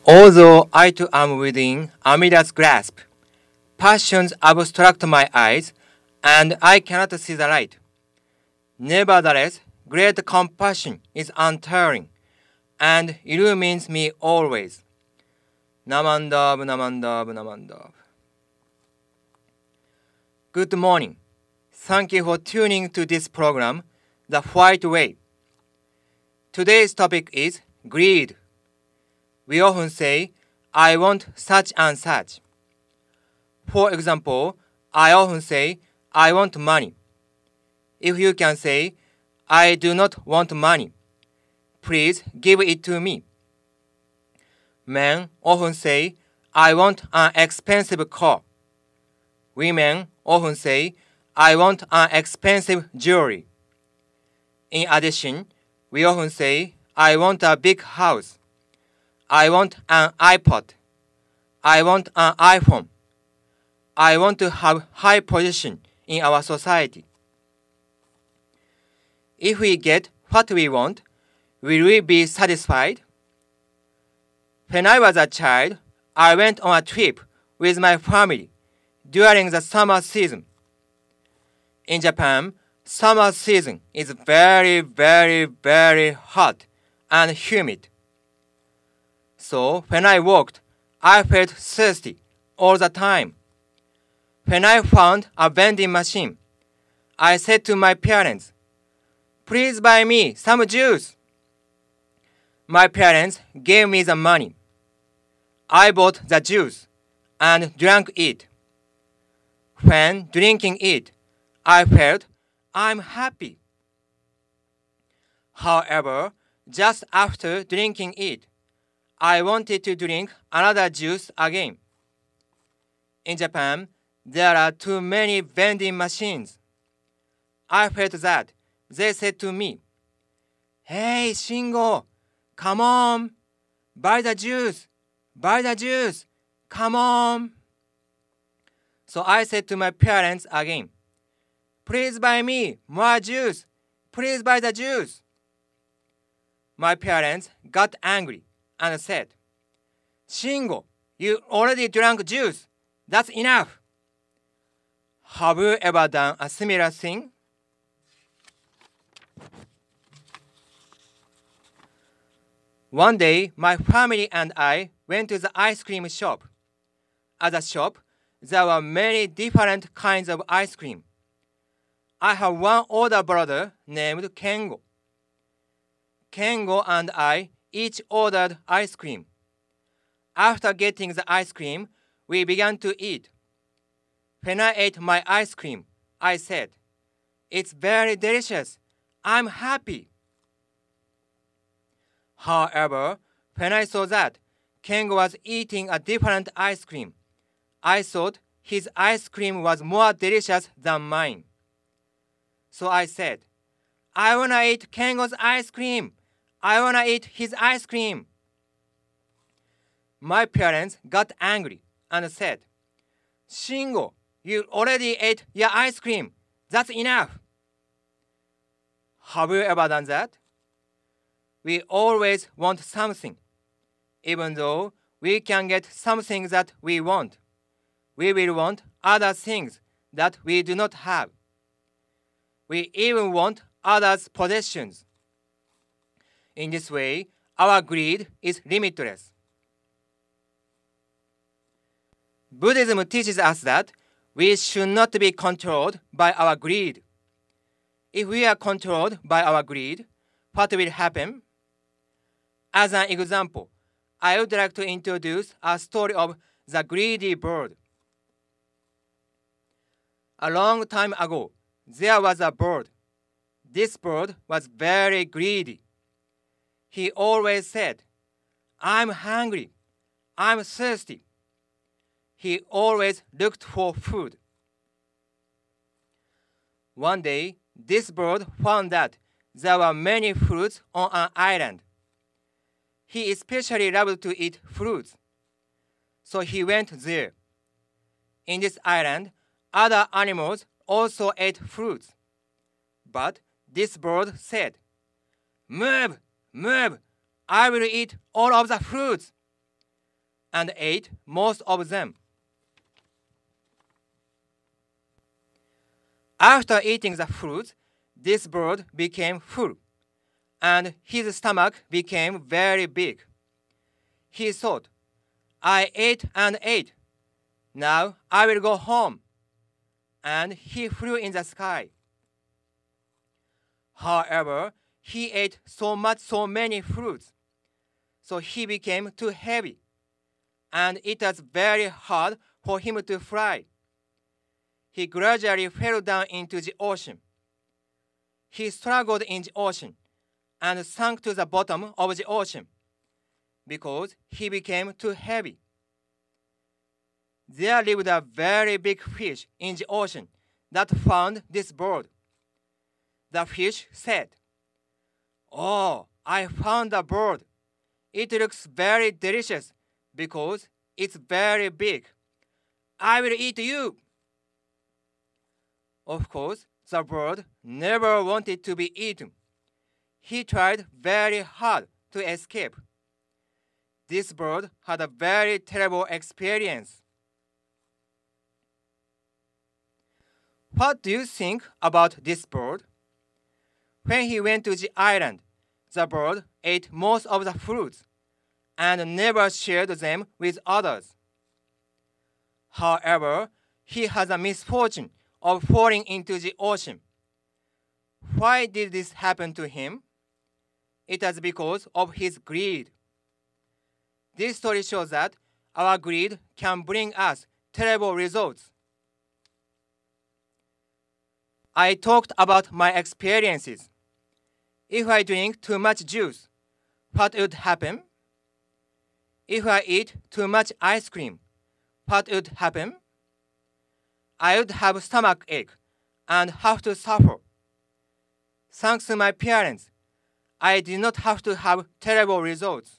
Although I too am within Amida's grasp, passions obstruct my eyes, and I cannot see the light. Nevertheless, great compassion is untiring, and illumines me always. Namandav, Namandav, Namandav. Good morning. Thank you for tuning to this program, The White Way. Today's topic is greed. We often say, I want such and such. For example, I often say, I want money. If you can say, I do not want money, please give it to me. Men often say, I want an expensive car. Women often say, I want an expensive jewelry. In addition, we often say, I want a big house. I want an iPod. I want an iPhone. I want to have high position in our society. If we get what we want, will we be satisfied? When I was a child, I went on a trip with my family during the summer season. In Japan, summer season is very, very, very hot and humid. So when I walked, I felt thirsty all the time. When I found a vending machine, I said to my parents, please buy me some juice. My parents gave me the money. I bought the juice and drank it. When drinking it, I felt I'm happy. However, just after drinking it, I wanted to drink another juice again. In Japan, there are too many vending machines. I felt that they said to me, hey, Shingo, come on, buy the juice, come on. So I said to my parents again, please buy me more juice, please buy the juice. My parents got angry and said, Shingo, you already drank juice. That's enough. Have you ever done a similar thing? One day, my family and I went to the ice cream shop. At the shop, there were many different kinds of ice cream. I have one older brother named Kengo. Kengo and I each ordered ice cream. After getting the ice cream, we began to eat. When I ate my ice cream, I said, it's very delicious. I'm happy. However, when I saw that Kengo was eating a different ice cream, I thought his ice cream was more delicious than mine. So I said, I wanna eat Kengo's ice cream. I wanna eat his ice cream. My parents got angry and said, Shingo, you already ate your ice cream. That's enough. Have you ever done that? We always want something. Even though we can get something that we want, we will want other things that we do not have. We even want others' possessions. In this way, our greed is limitless. Buddhism teaches us that we should not be controlled by our greed. If we are controlled by our greed, what will happen? As an example, I would like to introduce a story of the greedy bird. A long time ago, there was a bird. This bird was very greedy. He always said, I'm hungry, I'm thirsty. He always looked for food. One day, this bird found that there were many fruits on an island. He especially loved to eat fruits, so he went there. In this island, other animals also ate fruits. But this bird said, move, move, I will eat all of the fruits. and ate most of them. After eating the fruits, this bird became full, and his stomach became very big. He thought, I ate and ate. Now I will go home. And he flew in the sky. However, he ate so many fruits, so he became too heavy, and it was very hard for him to fly. He gradually fell down into the ocean. He struggled in the ocean and sank to the bottom of the ocean because he became too heavy. There lived a very big fish in the ocean that found this bird. The fish said, Oh, I found a bird. It looks very delicious because it's very big. I will eat you. Of course, the bird never wanted to be eaten. He tried very hard to escape. This bird had a very terrible experience. What do you think about this bird? When he went to the island, the bird ate most of the fruits and never shared them with others. However, he had the misfortune of falling into the ocean. Why did this happen to him? It was because of his greed. This story shows that our greed can bring us terrible results. I talked about my experiences. If I drink too much juice, what would happen? If I eat too much ice cream, what would happen? I would have stomach ache and have to suffer. Thanks to my parents, I did not have to have terrible results.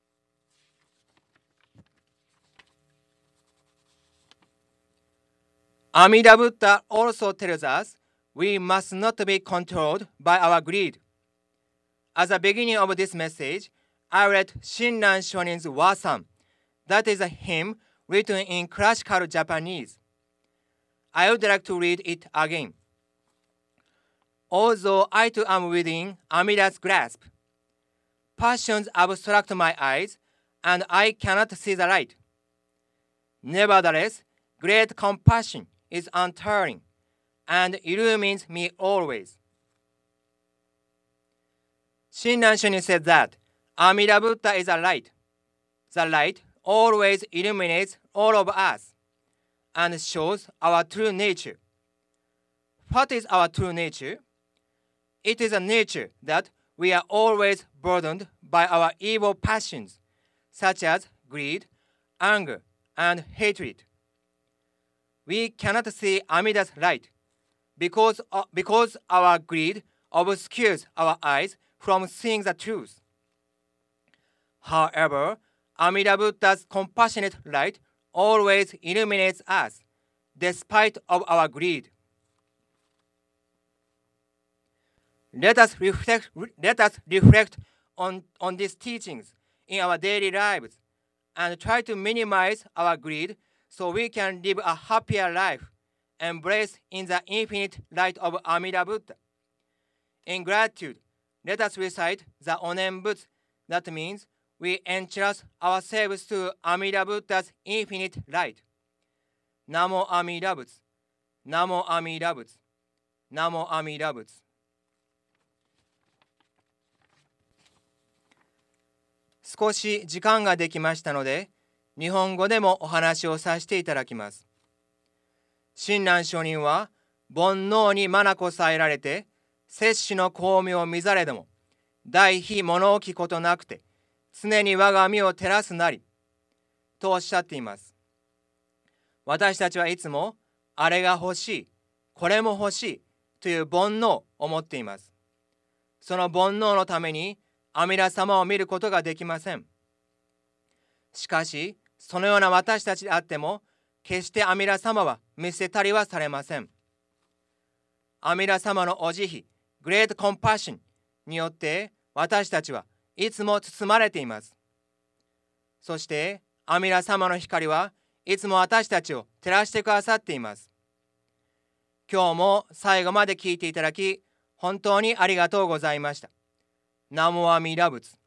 Amida Buddha also tells us we must not be controlled by our greed. At the beginning of this message, I read Shinran Shonin's Wa-san. That is a hymn written in classical Japanese. I would like to read it again. Although I too am within Amida's grasp, passions obstruct my eyes, and I cannot see the light. Nevertheless, great compassion is untiring and illumines me always. Shinran Shonin said that Amida Buddha is a light. The light always illuminates all of us and shows our true nature. What is our true nature? It is a nature that we are always burdened by our evil passions, such as greed, anger, and hatred. We cannot see Amida's light because our greed obscures our eyes from seeing the truth. However, Amida Buddha's compassionate light always illuminates us, despite of our greed. Let us reflect on these teachings in our daily lives and try to minimize our greed so we can live a happier life, embraced in the infinite light of Amida Buddha. In gratitude, let us recite the Onen Butsu. That means we entrust ourselves to Amida Buddha's infinite light. Namo Amida Butsu, Namo Amida Butsu, Namo Amida Butsu. 少し時間ができましたので、日本語でもお話をさせていただきます。親鸞上人は、煩悩に眼さえられて、摂取の巧妙を見ざれども、大非物置ことなくて、常に我が身を照らすなり、とおっしゃっています。私たちはいつも、あれが欲しい、これも欲しいという煩悩を持っています。その煩悩のために、阿弥陀様を見ることができません。しかし、そのような私たちであっても、決して阿弥陀様は見捨てたりはされません。阿弥陀様のお慈悲、グレートコンパッションによって私たちはいつも包まれています。そして、 阿弥陀様の光はいつも私たちを照らしてくださっています。今日も最後まで聞いていただき、本当にありがとうございました。南無阿弥陀仏。